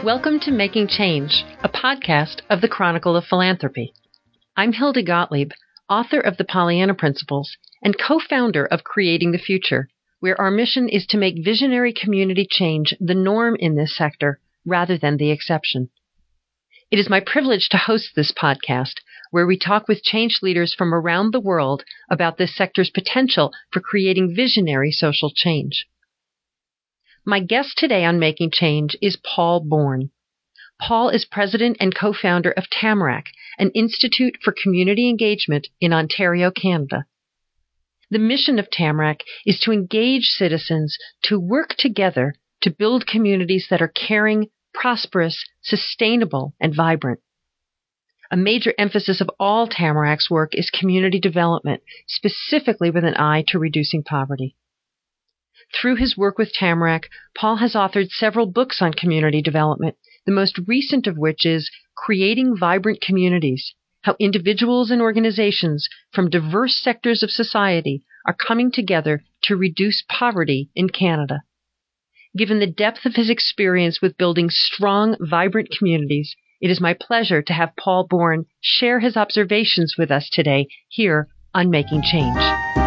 Welcome to Making Change, a podcast of the Chronicle of Philanthropy. I'm Hilda Gottlieb, author of the Pollyanna Principles and co-founder of Creating the Future, where our mission is to make visionary community change the norm in this sector rather than the exception. It is my privilege to host this podcast, where we talk with change leaders from around the world about this sector's potential for creating visionary social change. My guest today on Making Change is Paul Bourne. Paul is president and co-founder of Tamarack, an institute for community engagement in Ontario, Canada. The mission of Tamarack is to engage citizens to work together to build communities that are caring, prosperous, sustainable, and vibrant. A major emphasis of all Tamarack's work is community development, specifically with an eye to reducing poverty. Through his work with Tamarack, Paul has authored several books on community development, the most recent of which is Creating Vibrant Communities: How Individuals and Organizations from Diverse Sectors of Society are Coming Together to Reduce Poverty in Canada. Given the depth of his experience with building strong, vibrant communities, it is my pleasure to have Paul Bourne share his observations with us today here on Making Change.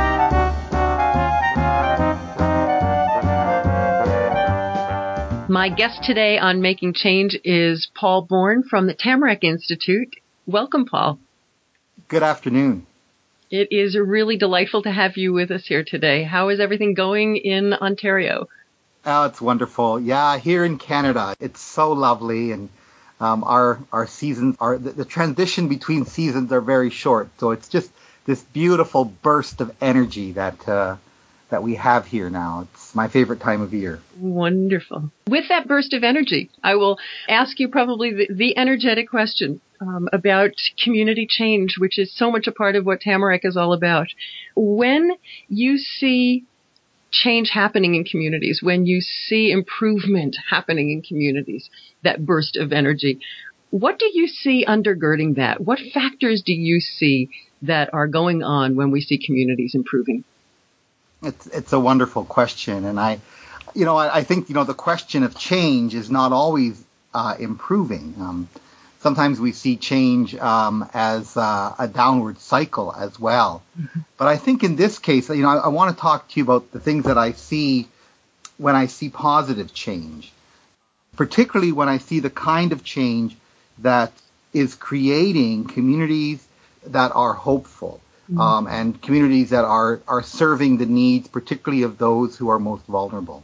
My guest today on Making Change is Paul Bourne from the Tamarack Institute. Welcome, Paul. Good afternoon. It is really delightful to have you with us here today. How is everything going in Ontario? Oh, it's wonderful. Yeah, here in Canada, it's so lovely, and our seasons are the transition between seasons are very short. So it's just this beautiful burst of energy that we have here now. It's my favorite time of year. Wonderful. With that burst of energy, I will ask you probably the energetic question about community change, which is so much a part of what Tamarack is all about. When you see change happening in communities, when you see improvement happening in communities, that burst of energy, what do you see undergirding that? What factors do you see that are going on when we see communities improving? It's a wonderful question, and I think the question of change is not always improving. Sometimes we see change as a downward cycle as well. Mm-hmm. But I think in this case, I want to talk to you about the things that I see when I see positive change, particularly when I see the kind of change that is creating communities that are hopeful. And communities that are serving the needs, particularly of those who are most vulnerable.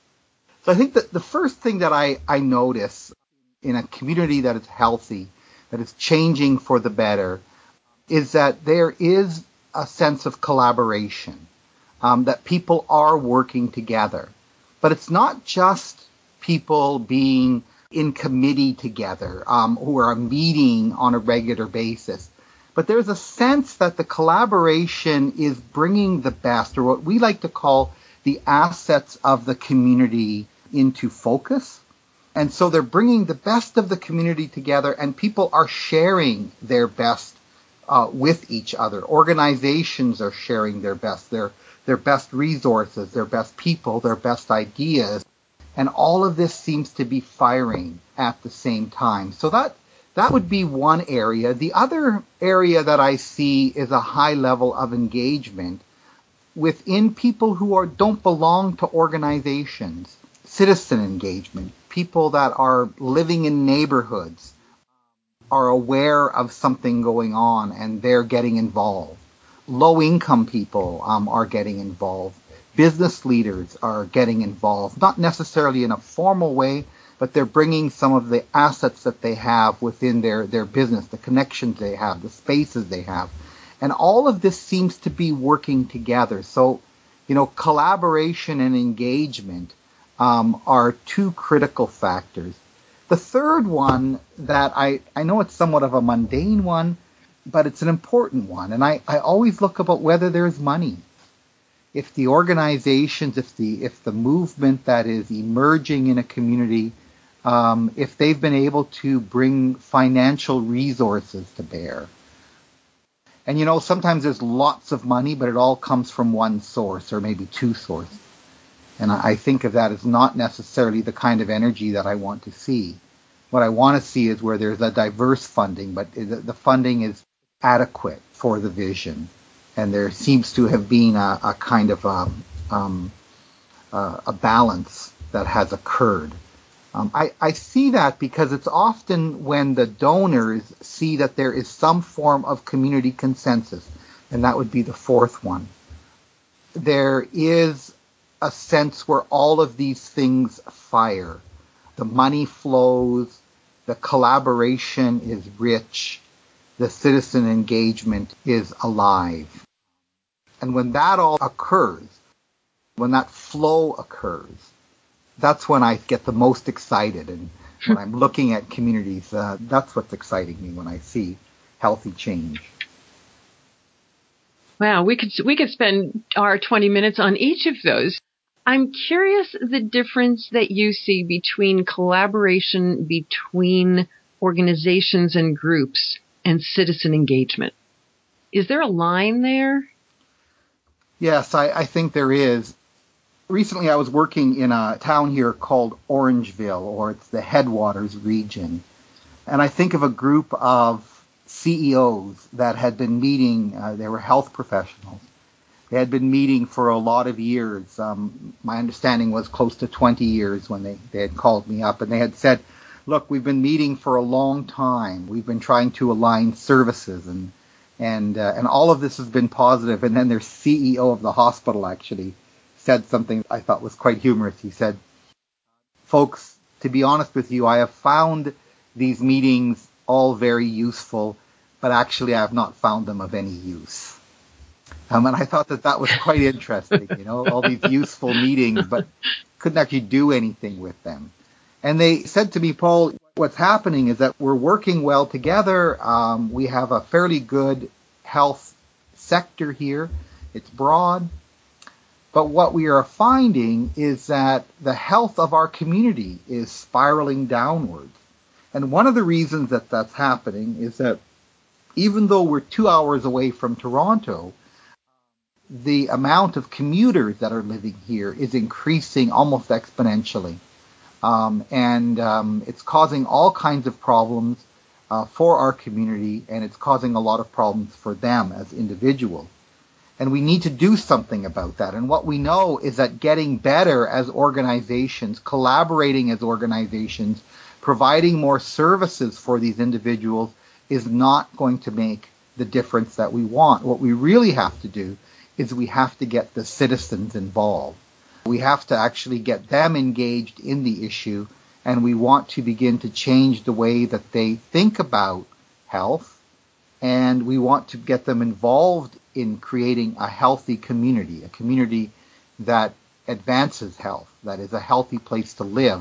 So I think that the first thing that I notice in a community that is healthy, that is changing for the better, is that there is a sense of collaboration, that people are working together. But it's not just people being in committee together, who are meeting on a regular basis. But there's a sense that the collaboration is bringing the best, or what we like to call the assets of the community, into focus. And so they're bringing the best of the community together, and people are sharing their best with each other. Organizations are sharing their best, their best resources, their best people, their best ideas. And all of this seems to be firing at the same time. So that would be one area. The other area that I see is a high level of engagement within people who don't belong to organizations. Citizen engagement. People that are living in neighborhoods are aware of something going on and they're getting involved. Low-income people are getting involved. Business leaders are getting involved, not necessarily in a formal way, but they're bringing some of the assets that they have within their business, the connections they have, the spaces they have. And all of this seems to be working together. So, collaboration and engagement are two critical factors. The third one that I know it's somewhat of a mundane one, but it's an important one. And I always look about whether there's money. If the organizations, if the movement that is emerging in a community, if they've been able to bring financial resources to bear. And sometimes there's lots of money, but it all comes from one source or maybe two sources. And I think of that as not necessarily the kind of energy that I want to see. What I want to see is where there's a diverse funding, but the funding is adequate for the vision. And there seems to have been a kind of a balance that has occurred. I see that because it's often when the donors see that there is some form of community consensus, and that would be the fourth one. There is a sense where all of these things fire. The money flows, the collaboration is rich, the citizen engagement is alive. And when that all occurs, when that flow occurs, that's when I get the most excited. And when I'm looking at communities, that's what's exciting me when I see healthy change. Wow, we could spend our 20 minutes on each of those. I'm curious the difference that you see between collaboration between organizations and groups and citizen engagement. Is there a line there? Yes, I think there is. Recently I was working in a town here called Orangeville, or it's the Headwaters region. And I think of a group of CEOs that had been meeting, they were health professionals. They had been meeting for a lot of years. My understanding was close to 20 years when they had called me up, and they had said, look, we've been meeting for a long time. We've been trying to align services, and all of this has been positive. And then their CEO of the hospital actually said something I thought was quite humorous. He said, folks, to be honest with you, I have found these meetings all very useful, but actually I have not found them of any use. And I thought that was quite interesting, all these useful meetings, but couldn't actually do anything with them. And they said to me, Paul, what's happening is that we're working well together. We have a fairly good health sector here. It's broad. But what we are finding is that the health of our community is spiraling downwards. And one of the reasons that that's happening is that even though we're 2 hours away from Toronto, the amount of commuters that are living here is increasing almost exponentially. It's causing all kinds of problems for our community, and it's causing a lot of problems for them as individuals. And we need to do something about that. And what we know is that getting better as organizations, collaborating as organizations, providing more services for these individuals is not going to make the difference that we want. What we really have to do is we have to get the citizens involved. We have to actually get them engaged in the issue, and we want to begin to change the way that they think about health, and we want to get them involved in creating a healthy community, a community that advances health, that is a healthy place to live.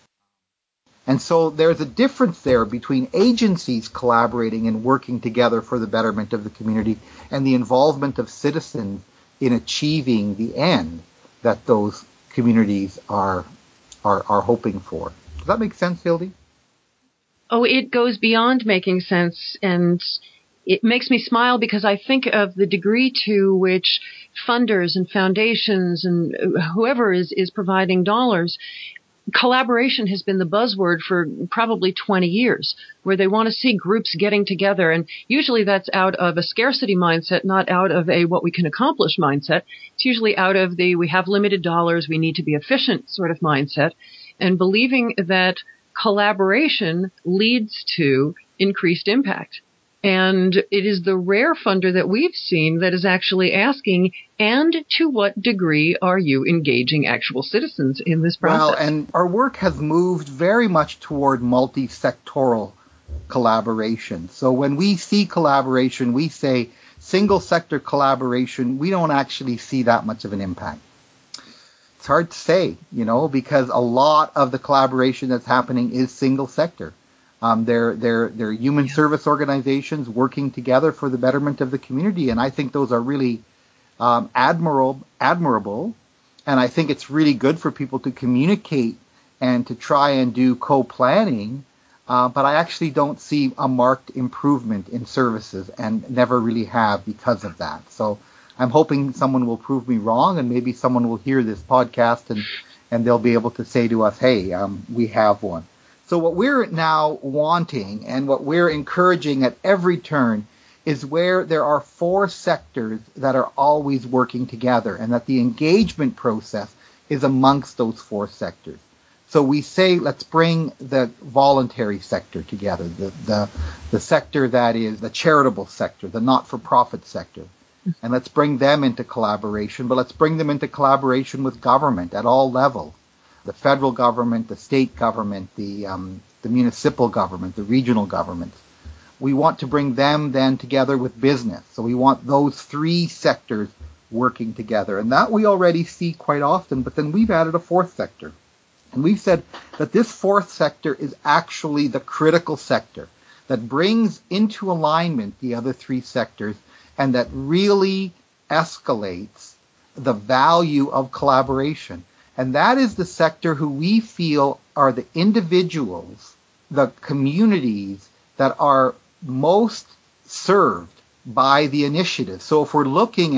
And so there's a difference there between agencies collaborating and working together for the betterment of the community and the involvement of citizens in achieving the end that those communities are hoping for. Does that make sense, Hildy? Oh, it goes beyond making sense, and it makes me smile because I think of the degree to which funders and foundations and whoever is providing dollars, collaboration has been the buzzword for probably 20 years, where they want to see groups getting together. And usually that's out of a scarcity mindset, not out of a what we can accomplish mindset. It's usually out of the we have limited dollars, we need to be efficient sort of mindset, and believing that collaboration leads to increased impact. And it is the rare funder that we've seen that is actually asking, and to what degree are you engaging actual citizens in this process? Well, and our work has moved very much toward multi-sectoral collaboration. So when we see collaboration, we say single sector collaboration, we don't actually see that much of an impact. It's hard to say, because a lot of the collaboration that's happening is single sector. They're human service organizations working together for the betterment of the community, and I think those are really admirable, and I think it's really good for people to communicate and to try and do co-planning, but I actually don't see a marked improvement in services and never really have because of that. So I'm hoping someone will prove me wrong, and maybe someone will hear this podcast and they'll be able to say to us, hey, we have one. So what we're now wanting and what we're encouraging at every turn is where there are four sectors that are always working together, and that the engagement process is amongst those four sectors. So we say, let's bring the voluntary sector together, the sector that is the charitable sector, the not-for-profit sector. And let's bring them into collaboration, but let's bring them into collaboration with government at all levels. The federal government, the state government, the municipal government, the regional governments. We want to bring them then together with business. So we want those three sectors working together. And that we already see quite often, but then we've added a fourth sector. And we've said that this fourth sector is actually the critical sector that brings into alignment the other three sectors and that really escalates the value of collaboration. And that is the sector who we feel are the individuals, the communities that are most served by the initiative. So if we're working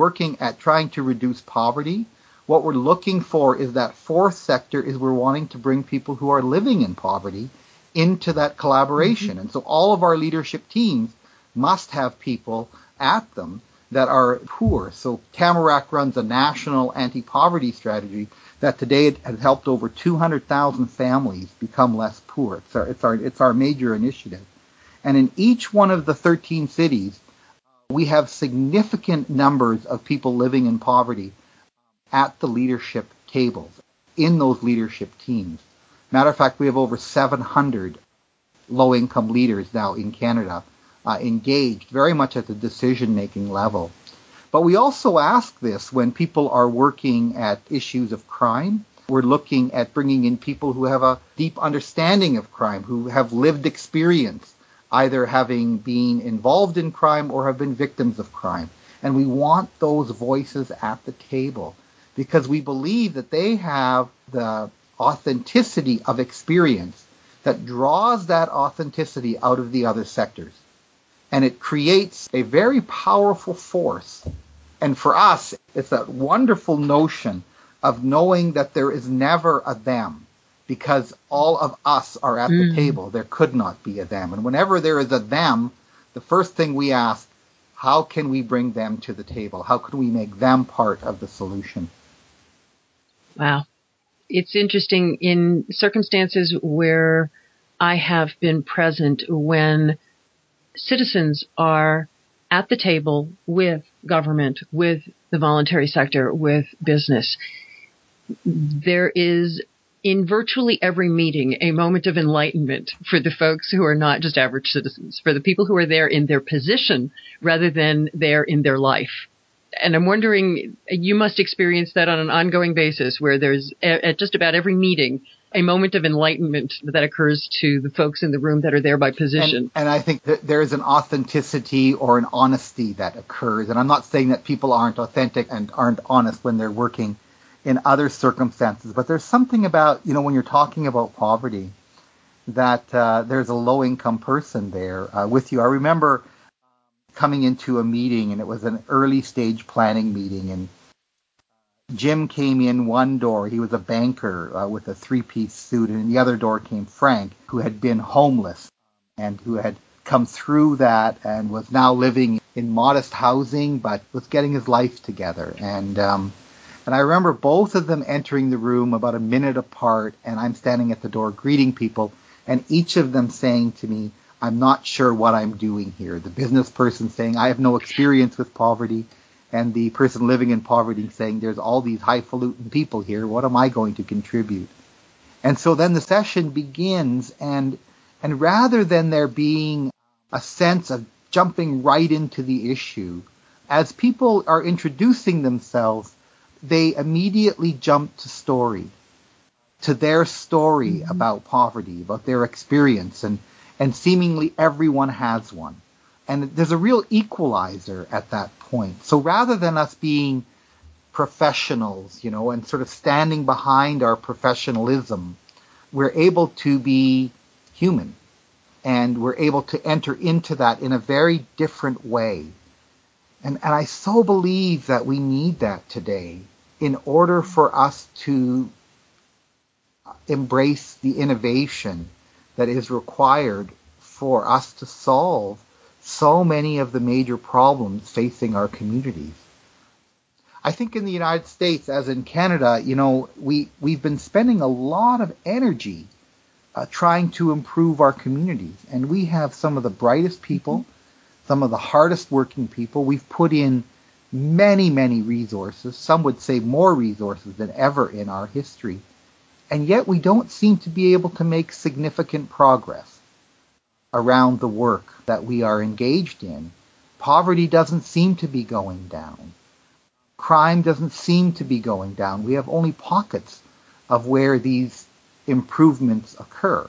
at trying to reduce poverty, what we're looking for is that fourth sector is we're wanting to bring people who are living in poverty into that collaboration. Mm-hmm. And so all of our leadership teams must have people at them that are poor. So Tamarack runs a national anti-poverty strategy that today has helped over 200,000 families become less poor. It's our major initiative. And in each one of the 13 cities, we have significant numbers of people living in poverty at the leadership tables, in those leadership teams. Matter of fact, we have over 700 low-income leaders now in Canada engaged very much at the decision-making level. But we also ask this when people are working at issues of crime. We're looking at bringing in people who have a deep understanding of crime, who have lived experience, either having been involved in crime or have been victims of crime. And we want those voices at the table because we believe that they have the authenticity of experience that draws that authenticity out of the other sectors. And it creates a very powerful force. And for us, it's that wonderful notion of knowing that there is never a them, because all of us are at the table. There could not be a them. And whenever there is a them, the first thing we ask, how can we bring them to the table? How can we make them part of the solution? Wow. It's interesting in circumstances where I have been present when citizens are at the table with government, with the voluntary sector, with business. There is, in virtually every meeting, a moment of enlightenment for the folks who are not just average citizens, for the people who are there in their position rather than there in their life. And I'm wondering, you must experience that on an ongoing basis where there's, at just about every meeting, a moment of enlightenment that occurs to the folks in the room that are there by position. And I think that there is an authenticity or an honesty that occurs. And I'm not saying that people aren't authentic and aren't honest when they're working in other circumstances, but there's something about, when you're talking about poverty, that there's a low-income person there with you. I remember coming into a meeting, and it was an early stage planning meeting, and Jim came in one door. He was a banker with a three-piece suit, and in the other door came Frank, who had been homeless and who had come through that and was now living in modest housing, but was getting his life together. And I remember both of them entering the room about a minute apart, and I'm standing at the door greeting people, and each of them saying to me, I'm not sure what I'm doing here. The business person saying, I have no experience with poverty. And the person living in poverty saying, there's all these highfalutin people here. What am I going to contribute? And so then the session begins, and rather than there being a sense of jumping right into the issue, as people are introducing themselves, they immediately jump to their story about poverty, about their experience, and seemingly everyone has one. And there's a real equalizer at that point. So rather than us being professionals, and sort of standing behind our professionalism, we're able to be human. And we're able to enter into that in a very different way. And I so believe that we need that today in order for us to embrace the innovation that is required for us to solve so many of the major problems facing our communities. I think in the United States, as in Canada, we've been spending a lot of energy trying to improve our communities. And we have some of the brightest people, some of the hardest working people. We've put in many, many resources. Some would say more resources than ever in our history. And yet we don't seem to be able to make significant progress around the work that we are engaged in. Poverty doesn't seem to be going down. Crime doesn't seem to be going down. We have only pockets of where these improvements occur.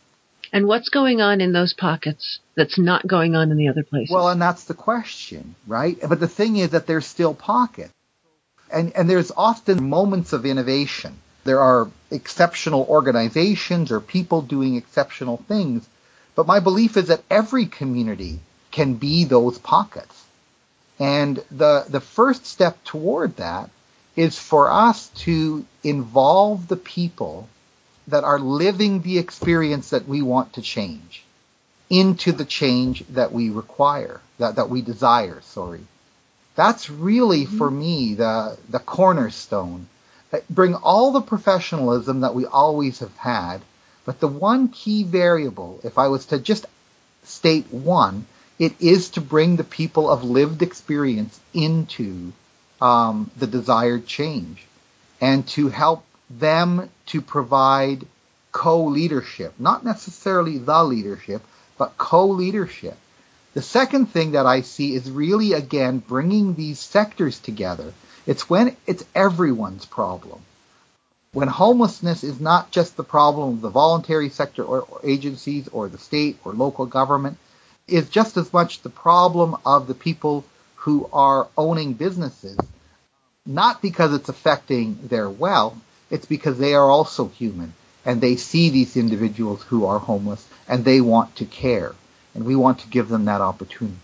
And what's going on in those pockets that's not going on in the other places? Well, and that's the question, right? But the thing is that there's still pockets. And there's often moments of innovation. There are exceptional organizations or people doing exceptional things. But my belief is that every community can be those pockets. And the first step toward that is for us to involve the people that are living the experience that we want to change into the change that we require, that we desire, sorry. That's really, for me, the cornerstone. Bring all the professionalism that we always have had, but the one key variable, if I was to just state one, it is to bring the people of lived experience into the desired change and to help them to provide co-leadership, not necessarily the leadership, but co-leadership. The second thing that I see is really, again, bringing these sectors together. It's when it's everyone's problem. When homelessness is not just the problem of the voluntary sector or agencies or the state or local government, is just as much the problem of the people who are owning businesses, not because it's affecting their wealth, it's because they are also human and they see these individuals who are homeless and they want to care, and we want to give them that opportunity.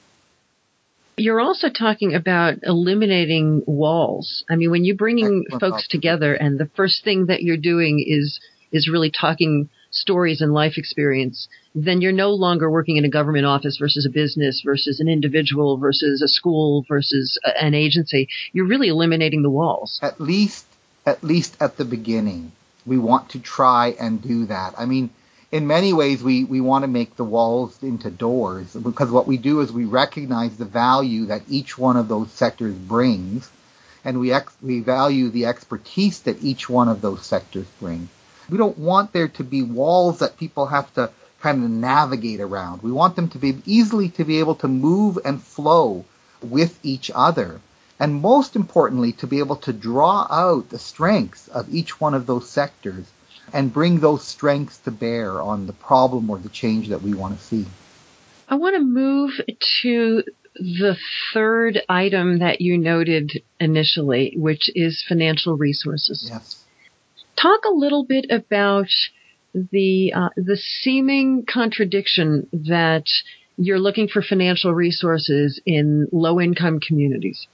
You're also talking about eliminating walls. I mean, when you're bringing folks together and the first thing that you're doing is really talking stories and life experience, then you're no longer working in a government office versus a business versus an individual versus a school versus an agency. You're really eliminating the walls. At least at the beginning, we want to try and do that. I mean, in many ways, we want to make the walls into doors, because what we do is we recognize the value that each one of those sectors brings, and we value the expertise that each one of those sectors bring. We don't want there to be walls that people have to kind of navigate around. We want them to be easily to be able to move and flow with each other. And most importantly, to be able to draw out the strengths of each one of those sectors and bring those strengths to bear on the problem or the change that we want to see. I want to move to the third item that you noted initially, which is financial resources. Yes. Talk a little bit about the seeming contradiction that you're looking for financial resources in low-income communities.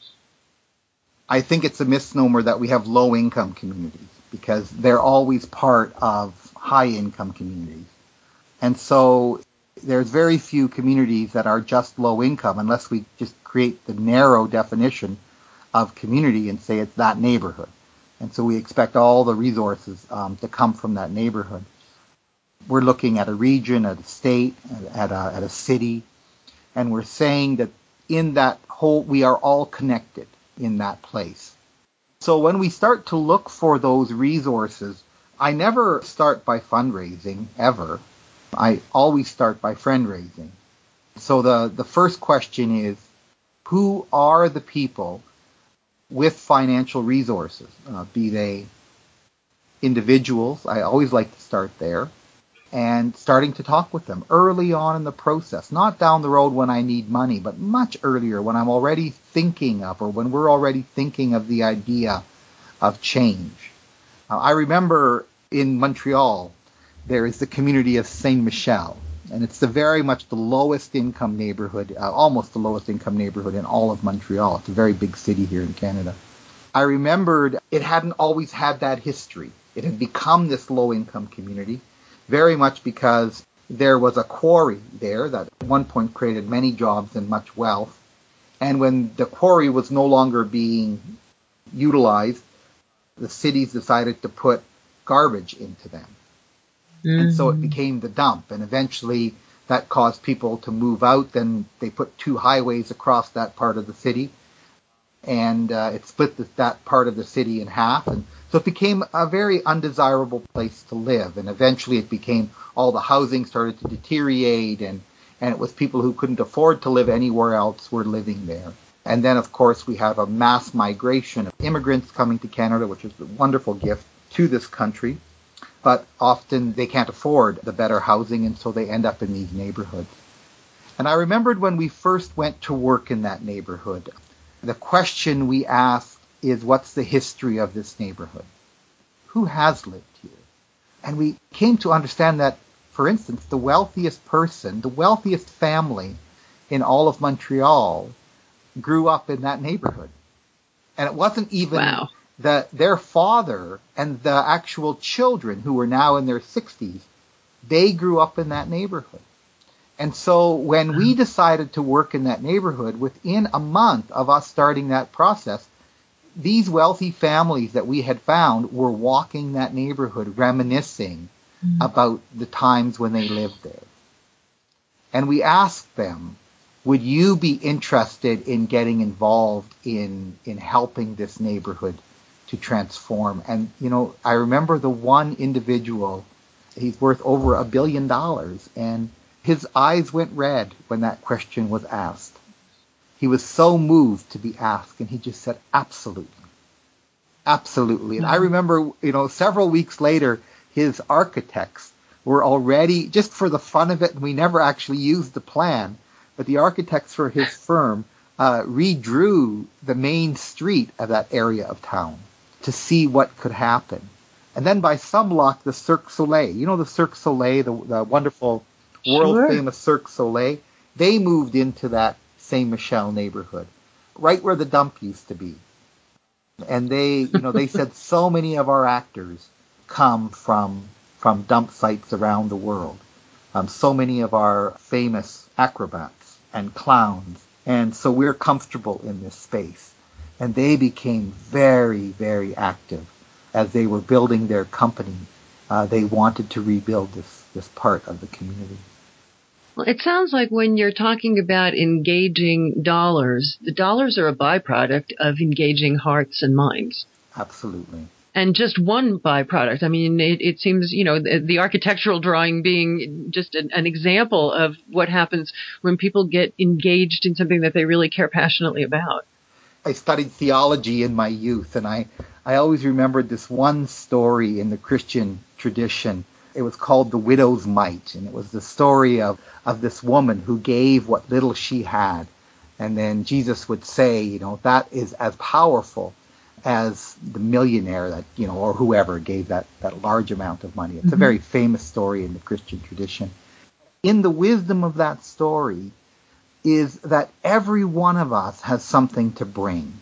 I think it's a misnomer that we have low-income communities, because they're always part of high-income communities. And so there's very few communities that are just low-income unless we just create the narrow definition of community and say it's that neighborhood. And so we expect all the resources to come from that neighborhood. We're looking at a region, at a state, at a city, and we're saying that in that whole, we are all connected in that place. So when we start to look for those resources, I never start by fundraising, ever. I always start by friend-raising. So the first question is, who are the people with financial resources? Be they individuals, I always like to start there, and starting to talk with them early on in the process, not down the road when I need money, but much earlier when I'm already thinking of, or when we're already thinking of the idea of change. I remember in Montreal, there is the community of Saint Michel, and it's very much the lowest income neighborhood, almost the lowest income neighborhood in all of Montreal. It's a very big city here in Canada. I remembered it hadn't always had that history. It had become this low income community. very much because there was a quarry there that at one point created many jobs and much wealth. And when the quarry was no longer being utilized, the cities decided to put garbage into them. Mm-hmm. And so it became the dump. And eventually that caused people to move out. Then they put 2 highways across that part of the city. And it split that part of the city in half. And so it became a very undesirable place to live. And eventually it became all the housing started to deteriorate. And it was people who couldn't afford to live anywhere else were living there. And then, of course, we have a mass migration of immigrants coming to Canada, which is a wonderful gift to this country. But often they can't afford the better housing, and so they end up in these neighborhoods. And I remembered when we first went to work in that neighborhood, the question we asked is, what's the history of this neighborhood? Who has lived here? And we came to understand that, for instance, the wealthiest person, the wealthiest family in all of Montreal grew up in that neighborhood. And it wasn't even their father and the actual children who were now in their 60s, they grew up in that neighborhood. And so when we decided to work in that neighborhood, within a month of us starting that process, these wealthy families that we had found were walking that neighborhood, reminiscing about the times when they lived there. And we asked them, would you be interested in getting involved in helping this neighborhood to transform? And, I remember the one individual, he's worth over $1 billion, and his eyes went red when that question was asked. He was so moved to be asked, and he just said, absolutely. Absolutely. And I remember, several weeks later, his architects were already, just for the fun of it, and we never actually used the plan, but the architects for his firm redrew the main street of that area of town to see what could happen. And then by some luck, the Cirque du Soleil, the Cirque du Soleil, the wonderful world-famous Cirque du Soleil, they moved into that Saint-Michel neighborhood, right where the dump used to be. And they, they said so many of our actors come from dump sites around the world. So many of our famous acrobats and clowns. And so we're comfortable in this space. And they became very, very active as they were building their company. They wanted to rebuild this part of the community. Well, it sounds like when you're talking about engaging dollars, the dollars are a byproduct of engaging hearts and minds. Absolutely. And just one byproduct. I mean, it seems, the architectural drawing being just an example of what happens when people get engaged in something that they really care passionately about. I studied theology in my youth, and I always remembered this one story in the Christian tradition. It was called The Widow's Mite, and it was the story of this woman who gave what little she had. And then Jesus would say, that is as powerful as the millionaire that, or whoever gave that large amount of money. It's a very famous story in the Christian tradition. In the wisdom of that story is that every one of us has something to bring.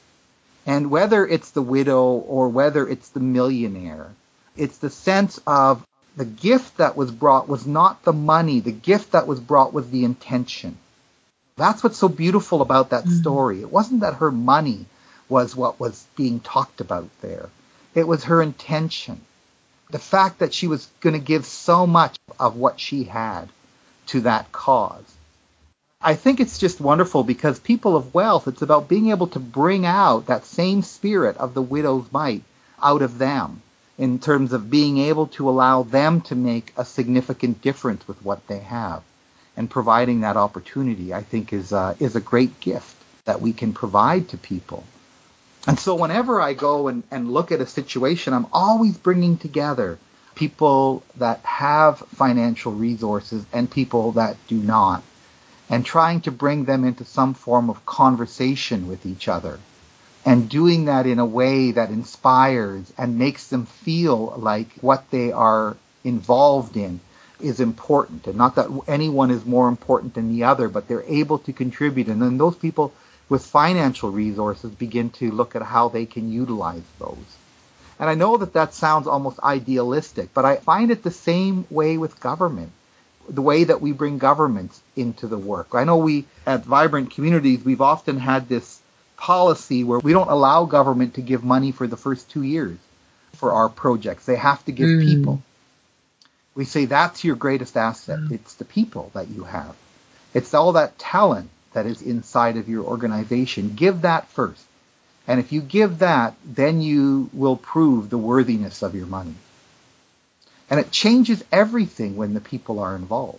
And whether it's the widow or whether it's the millionaire, it's the sense of the gift that was brought was not the money. The gift that was brought was the intention. That's what's so beautiful about that story. It wasn't that her money was what was being talked about there. It was her intention. The fact that she was going to give so much of what she had to that cause. I think it's just wonderful because people of wealth, it's about being able to bring out that same spirit of the widow's mite out of them in terms of being able to allow them to make a significant difference with what they have. And providing that opportunity, I think, is a great gift that we can provide to people. And so whenever I go and look at a situation, I'm always bringing together people that have financial resources and people that do not, and trying to bring them into some form of conversation with each other, and doing that in a way that inspires and makes them feel like what they are involved in is important, and not that anyone is more important than the other, but they're able to contribute. And then those people with financial resources begin to look at how they can utilize those. And I know that that sounds almost idealistic, but I find it the same way with government, the way that we bring governments into the work. I know we, at Vibrant Communities, we've often had this policy where we don't allow government to give money for the first 2 years for our projects. They have to give people. We say that's your greatest asset. It's the people that you have. It's all that talent that is inside of your organization. Give that first. And if you give that, then you will prove the worthiness of your money. And it changes everything when the people are involved.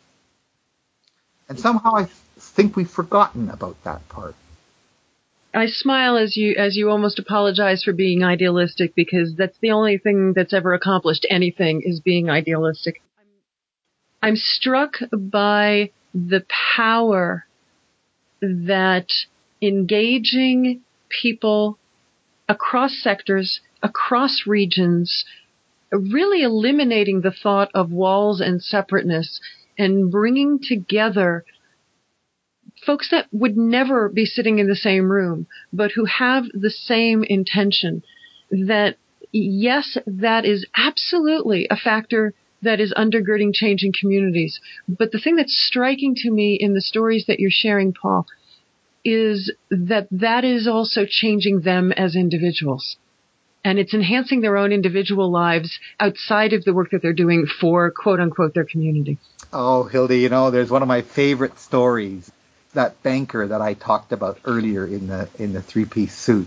And somehow I think we've forgotten about that part. I smile as you almost apologize for being idealistic, because that's the only thing that's ever accomplished anything, is being idealistic. I'm struck by the power that engaging people across sectors, across regions, really eliminating the thought of walls and separateness and bringing together folks that would never be sitting in the same room, but who have the same intention. That, yes, that is absolutely a factor that is undergirding change in communities. But the thing that's striking to me in the stories that you're sharing, Paul, is that that is also changing them as individuals. And it's enhancing their own individual lives outside of the work that they're doing for, quote unquote, their community. Oh, Hildy, there's one of my favorite stories. That banker that I talked about earlier in the three-piece suit.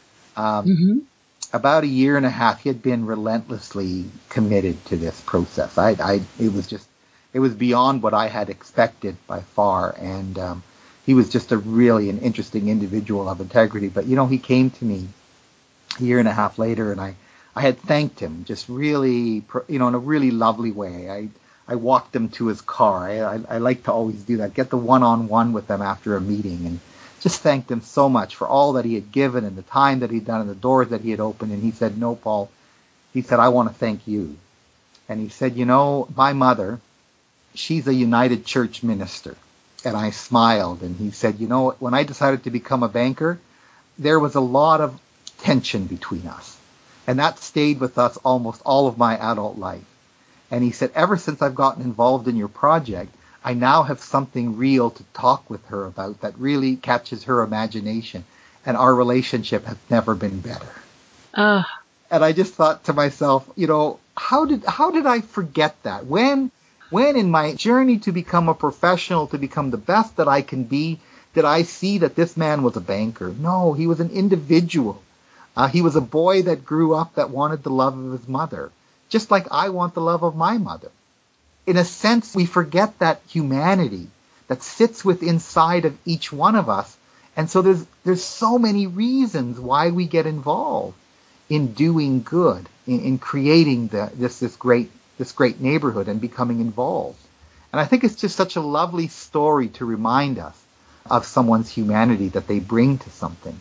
About a year and a half, he had been relentlessly committed to this process. It was beyond what I had expected by far. And he was just an interesting individual of integrity. But, he came to me a year and a half later, and I had thanked him just really, in a really lovely way. I walked him to his car. I like to always do that, get the one-on-one with them after a meeting, and just thanked him so much for all that he had given and the time that he'd done and the doors that he had opened. And he said, "No, Paul," he said, "I want to thank you." And he said, "My mother, she's a United Church minister." And I smiled, and he said, "When I decided to become a banker, there was a lot of tension between us. And that stayed with us almost all of my adult life. And he said, ever since I've gotten involved in your project, I now have something real to talk with her about that really catches her imagination. And our relationship has never been better." And I just thought to myself, how did I forget that? When in my journey to become a professional, to become the best that I can be, did I see that this man was a banker? No, he was an individual. He was a boy that grew up that wanted the love of his mother, just like I want the love of my mother. In a sense, we forget that humanity that sits inside of each one of us. And so there's so many reasons why we get involved in doing good, in creating this great neighborhood and becoming involved. And I think it's just such a lovely story to remind us of someone's humanity that they bring to something.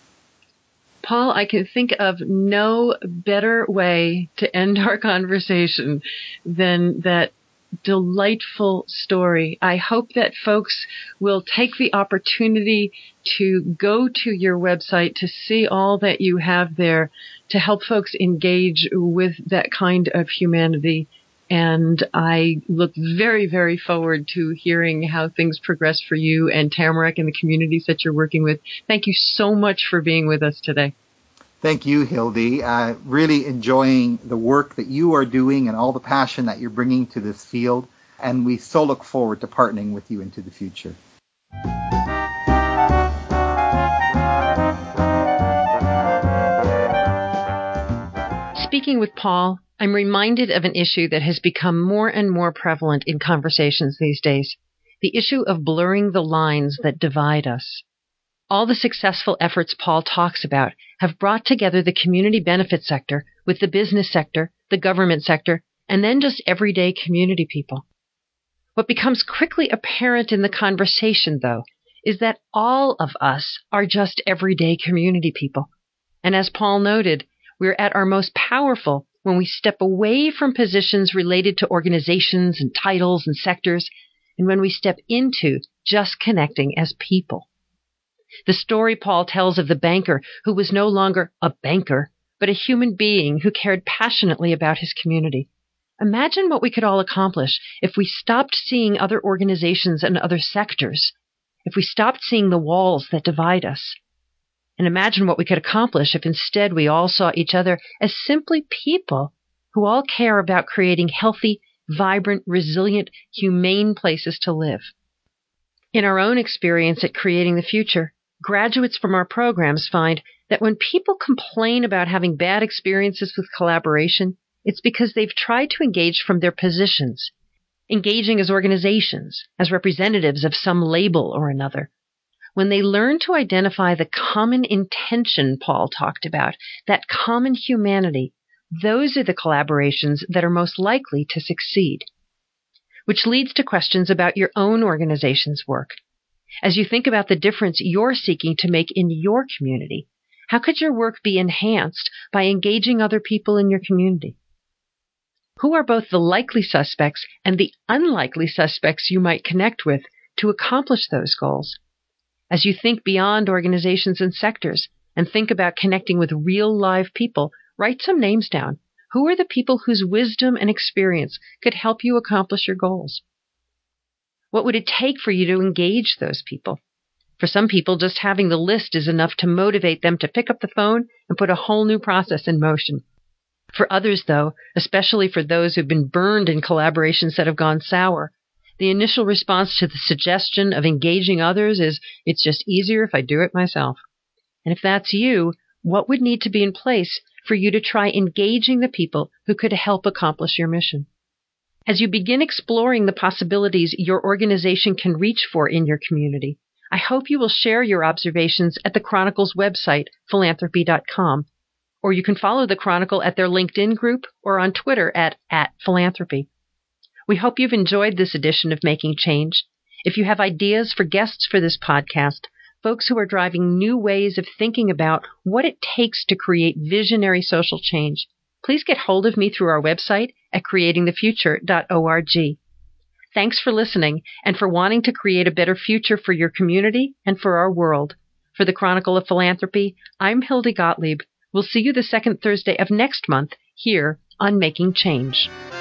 Paul, I can think of no better way to end our conversation than that delightful story. I hope that folks will take the opportunity to go to your website to see all that you have there to help folks engage with that kind of humanity. And I look very, very forward to hearing how things progress for you and Tamarack and the communities that you're working with. Thank you so much for being with us today. Thank you, Hildy. Really enjoying the work that you are doing and all the passion that you're bringing to this field. And we so look forward to partnering with you into the future. Speaking with Paul, I'm reminded of an issue that has become more and more prevalent in conversations these days, the issue of blurring the lines that divide us. All the successful efforts Paul talks about have brought together the community benefit sector with the business sector, the government sector, and then just everyday community people. What becomes quickly apparent in the conversation, though, is that all of us are just everyday community people. And as Paul noted, we're at our most powerful when we step away from positions related to organizations and titles and sectors, and when we step into just connecting as people. The story Paul tells of the banker who was no longer a banker, but a human being who cared passionately about his community. Imagine what we could all accomplish if we stopped seeing other organizations and other sectors, if we stopped seeing the walls that divide us. And imagine what we could accomplish if instead we all saw each other as simply people who all care about creating healthy, vibrant, resilient, humane places to live. In our own experience at Creating the Future, graduates from our programs find that when people complain about having bad experiences with collaboration, it's because they've tried to engage from their positions, engaging as organizations, as representatives of some label or another. When they learn to identify the common intention Paul talked about, that common humanity, those are the collaborations that are most likely to succeed. Which leads to questions about your own organization's work. As you think about the difference you're seeking to make in your community, how could your work be enhanced by engaging other people in your community? Who are both the likely suspects and the unlikely suspects you might connect with to accomplish those goals? As you think beyond organizations and sectors and think about connecting with real live people, write some names down. Who are the people whose wisdom and experience could help you accomplish your goals? What would it take for you to engage those people? For some people, just having the list is enough to motivate them to pick up the phone and put a whole new process in motion. For others, though, especially for those who've been burned in collaborations that have gone sour, the initial response to the suggestion of engaging others is, it's just easier if I do it myself. And if that's you, what would need to be in place for you to try engaging the people who could help accomplish your mission? As you begin exploring the possibilities your organization can reach for in your community, I hope you will share your observations at the Chronicle's website, philanthropy.com, or you can follow the Chronicle at their LinkedIn group or on Twitter at @philanthropy. We hope you've enjoyed this edition of Making Change. If you have ideas for guests for this podcast, folks who are driving new ways of thinking about what it takes to create visionary social change, please get hold of me through our website at creatingthefuture.org. Thanks for listening and for wanting to create a better future for your community and for our world. For the Chronicle of Philanthropy, I'm Hilda Gottlieb. We'll see you the second Thursday of next month here on Making Change.